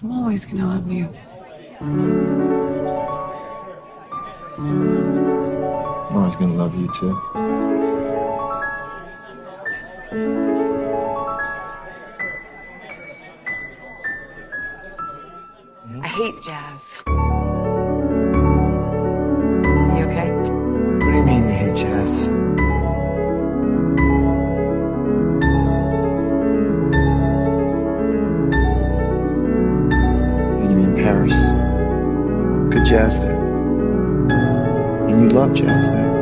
I'm always gonna love you. I'm always gonna love you too. I hate jazz. You okay? What do you mean you hate jazz? You mean Paris? Good jazz there. And you love jazz there.